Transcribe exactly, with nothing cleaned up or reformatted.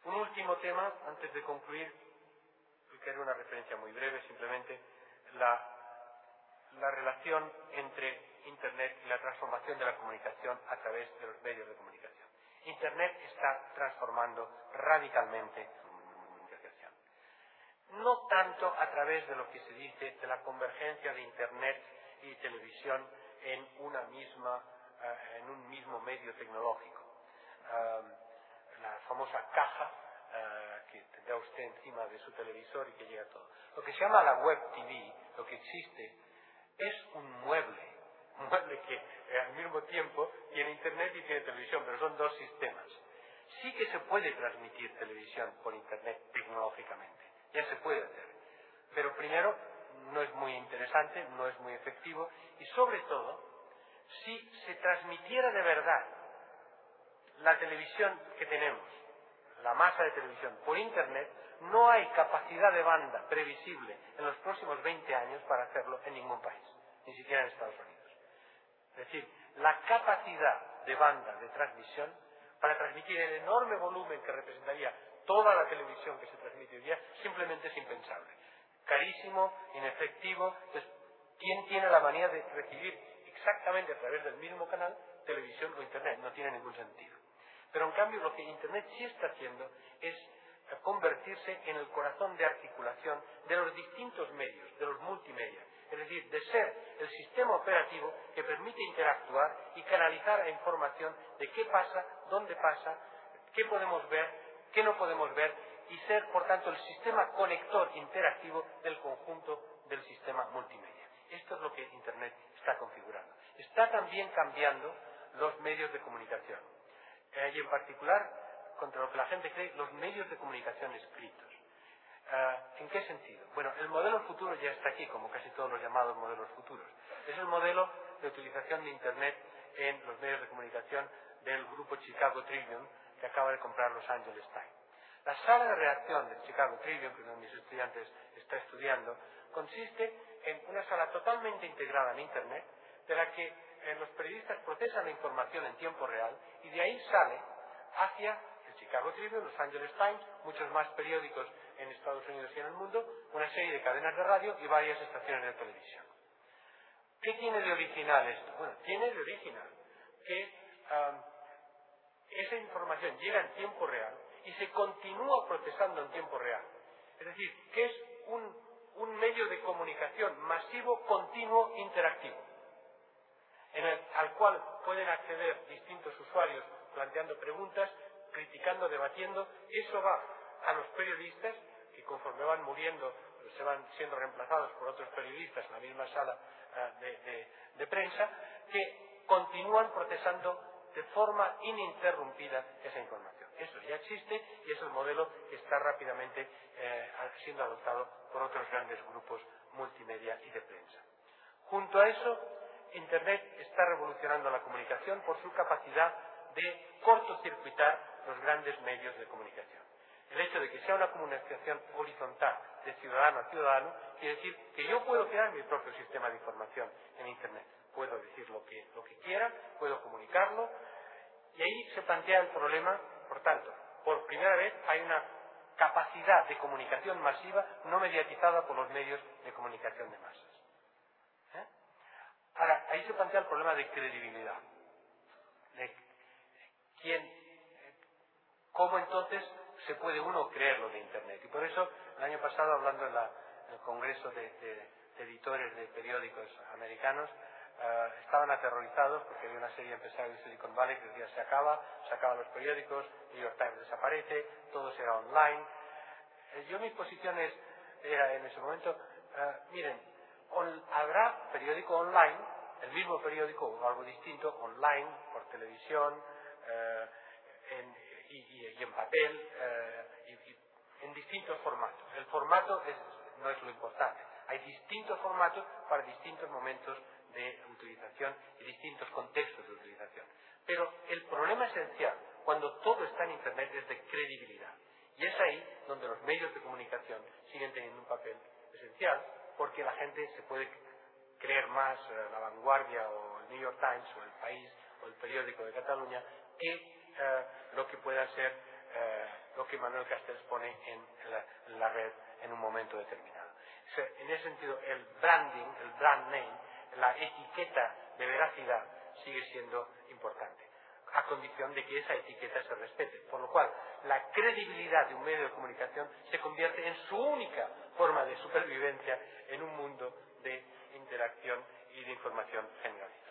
Un último tema, antes de concluir, que haré una referencia muy breve, simplemente, la, la relación entre Internet y la transformación de la comunicación a través de los medios de comunicación. Internet está transformando radicalmente la comunicación. No tanto a través de lo que se dice de la convergencia de Internet y televisión en una misma, uh, en un mismo medio tecnológico. Uh, la famosa caja uh, que tendrá usted encima de su televisor y que llega a todo. Lo que se llama la web T V, lo que existe, es un mueble, un mueble que eh, al mismo tiempo tiene Internet y tiene televisión, pero son dos sistemas. Sí que se puede transmitir televisión por Internet tecnológicamente, ya se puede hacer, pero primero no es muy interesante, no es muy efectivo y sobre todo, si se transmitiera de verdad la televisión que tenemos, la masa de televisión por Internet, no hay capacidad de banda previsible en los próximos veinte años para hacerlo en ningún país, ni siquiera en Estados Unidos. Es decir, la capacidad de banda de transmisión para transmitir el enorme volumen que representaría toda la televisión que se transmite hoy día, simplemente es impensable. Carísimo, inefectivo. Entonces, ¿quién tiene la manía de recibir exactamente a través del mismo canal televisión o Internet? No tiene ningún sentido. Pero en cambio lo que Internet sí está haciendo es convertirse en el corazón de articulación de los distintos medios, de los multimedia. Es decir, de ser el sistema operativo que permite interactuar y canalizar la información de qué pasa, dónde pasa, qué podemos ver, qué no podemos ver, y ser, por tanto, el sistema conector interactivo del conjunto del sistema multimedia. Esto es lo que Internet está configurando. Está también cambiando los medios de comunicación. Eh, y en particular, contra lo que la gente cree, los medios de comunicación escritos. Uh, ¿En qué sentido? Bueno, el modelo futuro ya está aquí, como casi todos los llamados modelos futuros. Es el modelo de utilización de Internet en los medios de comunicación del grupo Chicago Tribune, que acaba de comprar Los Angeles Times. La sala de reacción del Chicago Tribune, que uno de mis estudiantes está estudiando, consiste en una sala totalmente integrada en Internet, de la que eh, los periodistas procesan la información en tiempo real, y de ahí sale hacia el Chicago Tribune, Los Angeles Times, muchos más periódicos en Estados Unidos y en el mundo, una serie de cadenas de radio y varias estaciones de televisión. ¿Qué tiene de original esto? Bueno, tiene de original que um, esa información llega en tiempo real y se continúa procesando en tiempo real. Es decir, que es un, un medio de comunicación masivo, continuo, interactivo, en el, al cual pueden acceder distintos usuarios planteando preguntas, criticando, debatiendo. Eso va a los periodistas, que conforme van muriendo se van siendo reemplazados por otros periodistas en la misma sala uh, de, de, de prensa, que continúan procesando de forma ininterrumpida esa información. Eso ya existe y es el modelo que está rápidamente eh, siendo adoptado por otros grandes grupos multimedia y de prensa. Junto a eso, Internet está revolucionando la comunicación por su capacidad de cortocircuitar los grandes medios de comunicación. El hecho de que sea una comunicación horizontal, de ciudadano a ciudadano, quiere decir que yo puedo crear mi propio sistema de información en Internet. Puedo decir lo que, lo que quiera, puedo comunicarlo, y ahí se plantea el problema. Por tanto, por primera vez hay una capacidad de comunicación masiva no mediatizada por los medios de comunicación de masas. ¿Eh? Ahora, ahí se plantea el problema de credibilidad. De quién, cómo entonces se puede uno creer lo de Internet. Y por eso, el año pasado, hablando en, la, en el Congreso de, de, de Editores de Periódicos Americanos, uh, estaban aterrorizados porque había una serie de empresarios de Silicon Valley que decía: se acaba, se acaban los periódicos, New York Times desaparece, todo será online. Eh, yo mis posiciones era en ese momento, uh, miren, on, habrá periódico online, el mismo periódico o algo distinto, online, por televisión, uh, en, y, y, y en papel, uh, y, y en distintos formatos. El formato es, no es lo importante. Hay distintos formatos para distintos momentos de utilización y distintos contextos de utilización. Pero el problema esencial, cuando todo está en Internet, es de credibilidad. Y es ahí donde los medios de comunicación siguen teniendo un papel esencial, porque la gente se puede creer más eh, La Vanguardia o el New York Times o El País o el periódico de Cataluña que eh, lo que pueda ser eh, lo que Manuel Castells pone en la, en la red en un momento determinado. O sea, en ese sentido, el branding, el brand name, la etiqueta de veracidad sigue siendo importante, a condición de que esa etiqueta se respete. Por lo cual, la credibilidad de un medio de comunicación se convierte en su única forma de supervivencia en un mundo de interacción y de información generalizada.